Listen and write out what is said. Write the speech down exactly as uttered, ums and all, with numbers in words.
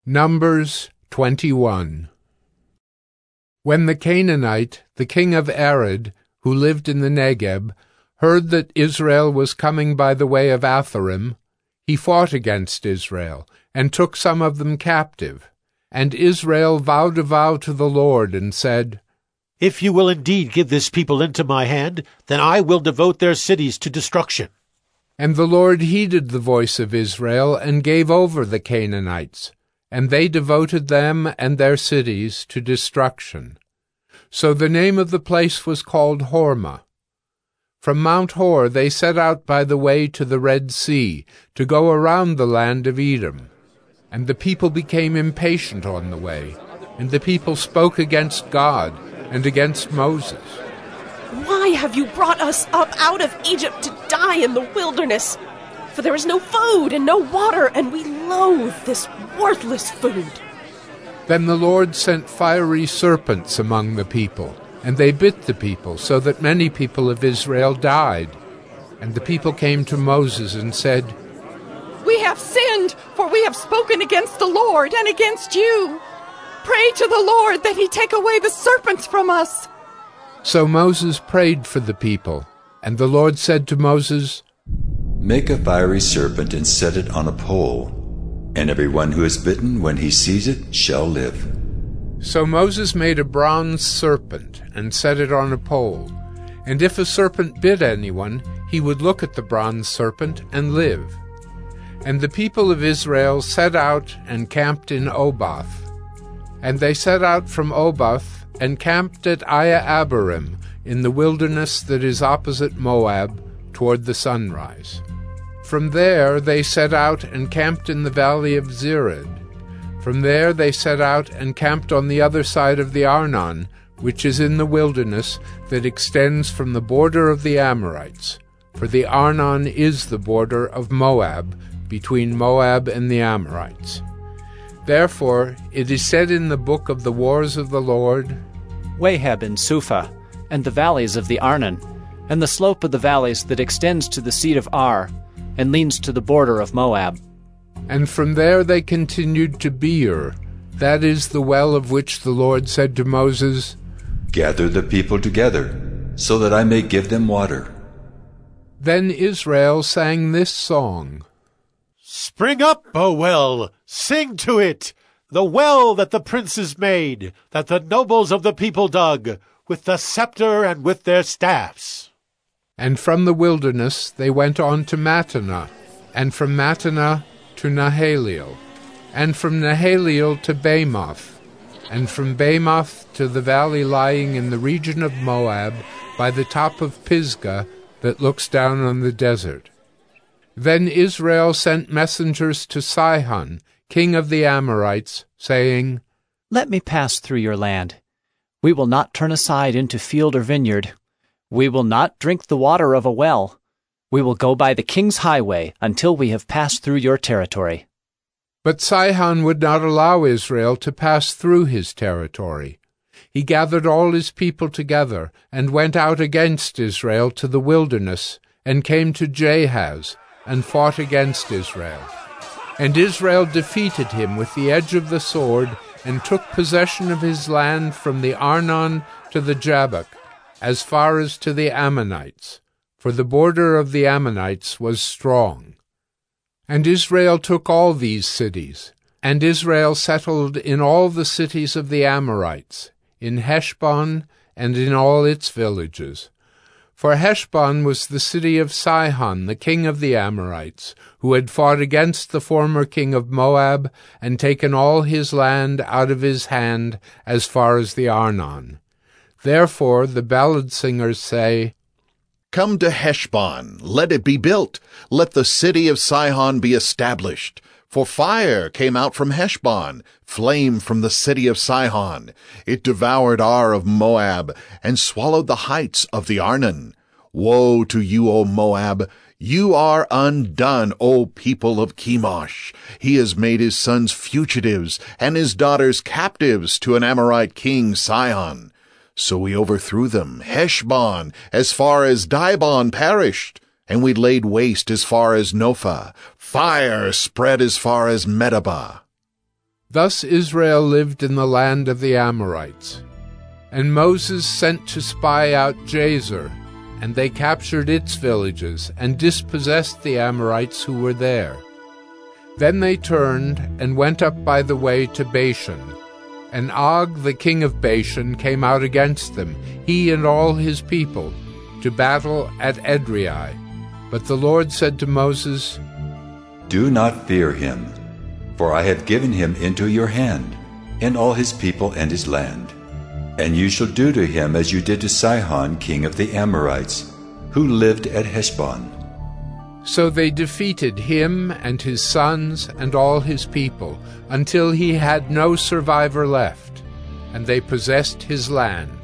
Numbers twenty-one. When the Canaanite, the king of Arad, who lived in the Negeb, heard that Israel was coming by the way of Atharim, he fought against Israel, and took some of them captive. And Israel vowed a vow to the Lord, and said, If you will indeed give this people into my hand, then I will devote their cities to destruction. And the Lord heeded the voice of Israel, and gave over the Canaanites, and they devoted them and their cities to destruction. So the name of the place was called Hormah. From Mount Hor they set out by the way to the Red Sea, to go around the land of Edom. And the people became impatient on the way, and the people spoke against God and against Moses. Why have you brought us up out of Egypt to die in the wilderness? For there is no food and no water, and we loathe this worthless food. Then the Lord sent fiery serpents among the people, and they bit the people, so that many people of Israel died. And the people came to Moses and said, We have sinned, for we have spoken against the Lord and against you. Pray to the Lord that he take away the serpents from us. So Moses prayed for the people, and the Lord said to Moses, Make a fiery serpent and set it on a pole, and everyone who is bitten when he sees it shall live. So Moses made a bronze serpent and set it on a pole, and if a serpent bit anyone, he would look at the bronze serpent and live. And the people of Israel set out and camped in Oboth. And they set out from Oboth and camped at Iye-abarim in the wilderness that is opposite Moab toward the sunrise. From there they set out and camped in the valley of Zered. From there they set out and camped on the other side of the Arnon, which is in the wilderness that extends from the border of the Amorites. For the Arnon is the border of Moab, between Moab and the Amorites. Therefore it is said in the book of the wars of the Lord, Waheb and Suphah, and the valleys of the Arnon, and the slope of the valleys that extends to the seat of Ar, and leans to the border of Moab. And from there they continued to Beer, that is the well of which the Lord said to Moses, Gather the people together, so that I may give them water. Then Israel sang this song, Spring up, O well, sing to it, the well that the princes made, that the nobles of the people dug, with the scepter and with their staffs. And from the wilderness they went on to Mattanah, and from Mattanah to Nahaliel, and from Nahaliel to Bamoth, and from Bamoth to the valley lying in the region of Moab, by the top of Pisgah that looks down on the desert. Then Israel sent messengers to Sihon, king of the Amorites, saying, Let me pass through your land. We will not turn aside into field or vineyard. We will not drink the water of a well. We will go by the king's highway until we have passed through your territory. But Sihon would not allow Israel to pass through his territory. He gathered all his people together and went out against Israel to the wilderness, and came to Jahaz, and fought against Israel. And Israel defeated him with the edge of the sword, and took possession of his land from the Arnon to the Jabbok, as far as to the Ammonites, for the border of the Ammonites was strong. And Israel took all these cities, and Israel settled in all the cities of the Amorites, in Heshbon and in all its villages. For Heshbon was the city of Sihon, the king of the Amorites, who had fought against the former king of Moab, and taken all his land out of his hand as far as the Arnon. Therefore the ballad singers say, Come to Heshbon, let it be built, let the city of Sihon be established. For fire came out from Heshbon, flame from the city of Sihon. It devoured Ar of Moab, and swallowed the heights of the Arnon. Woe to you, O Moab! You are undone, O people of Chemosh. He has made his sons fugitives, and his daughters captives to an Amorite king, Sihon. So we overthrew them. Heshbon, as far as Dibon, perished, and we laid waste as far as Nophah. Fire spread as far as Medeba. Thus Israel lived in the land of the Amorites. And Moses sent to spy out Jazer, and they captured its villages and dispossessed the Amorites who were there. Then they turned and went up by the way to Bashan. And Og the king of Bashan came out against them, he and all his people, to battle at Edrei. But the Lord said to Moses, Do not fear him, for I have given him into your hand, and all his people and his land. And you shall do to him as you did to Sihon king of the Amorites, who lived at Heshbon. So they defeated him and his sons and all his people, until he had no survivor left, and they possessed his land.